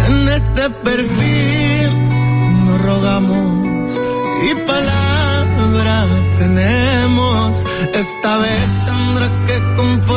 En este perfil no rogamos y palabras tenemos. Esta vez tendrá que conformarse